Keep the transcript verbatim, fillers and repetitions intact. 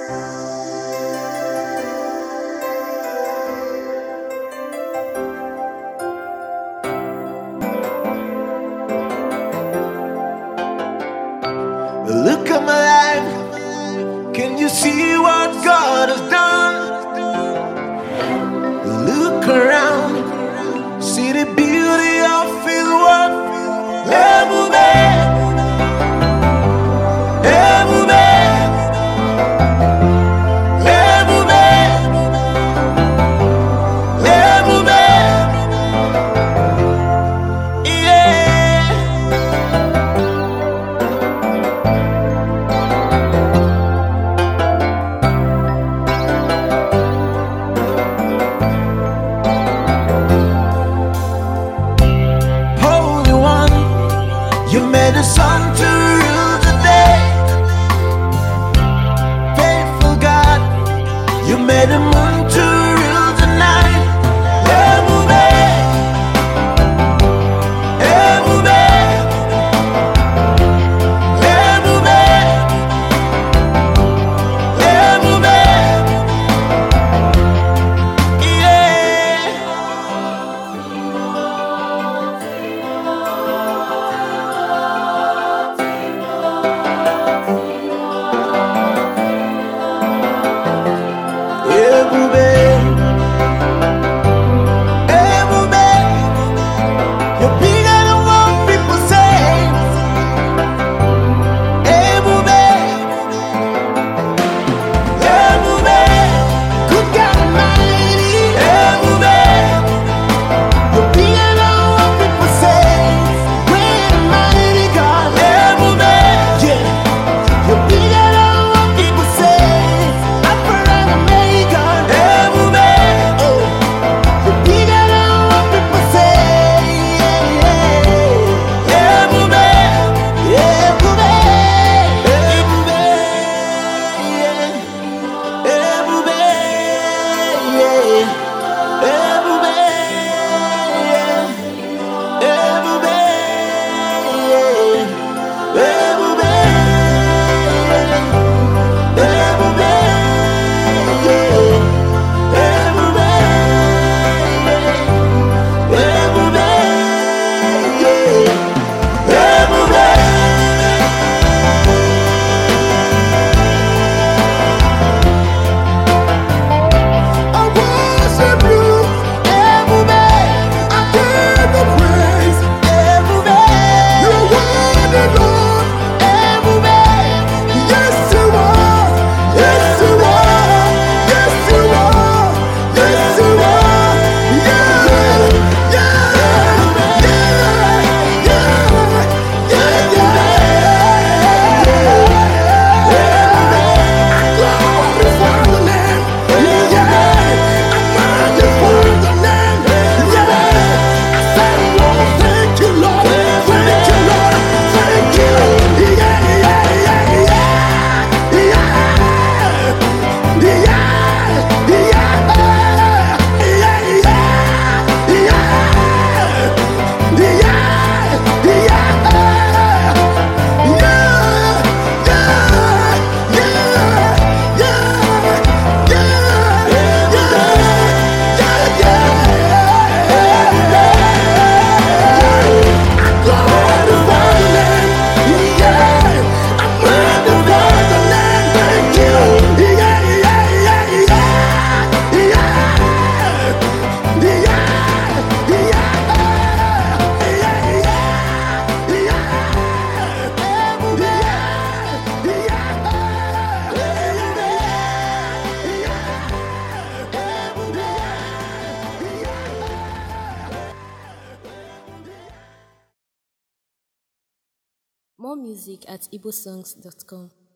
Look at my life. Can you see what God has done? Look around. See the beauty of His work. Ebube, Ebube, Ebube, Ebube, yeah. Holy One, you made the sun to rule the day. Faithful God, you made the moon to rule the night. Ebube, Ebube, Ebube, Ebube, yeah. Ebube, Ebube, you're bigger than what people say. Ebube, Ebube, good God Almighty. Ebube, you're bigger than what people say. Great and mighty God. Ebube, yeah, you're bigger than what people say. Alpha and Omega. Ebube, oh, you're bigger than what people say. Ebube, Ebube, Ebube, yeah. Ebube, yeah. Ebube, yeah. Ebube, yeah. Ebube, yeah. Ebube, yeah. Ebube, yeah. Ebube, yeah. Ebube. I worship you, Ebube. I give you praise, Ebube. You're worthy, Lord, Ebube. Yes, you are. Yes, you are. Yes, you are. Yes, you are. Yeah, yeah, yeah, yeah, yeah, yeah. Glorify the name. Yeah, I magnify the name. Yeah, I say, Lord, thank you, Lord. Thank you, Lord. Thank you. Yeah, yeah, yeah, yeah. Yeah, yeah, yeah. Yeah, yeah, yeah. More music at igbosongs dot com.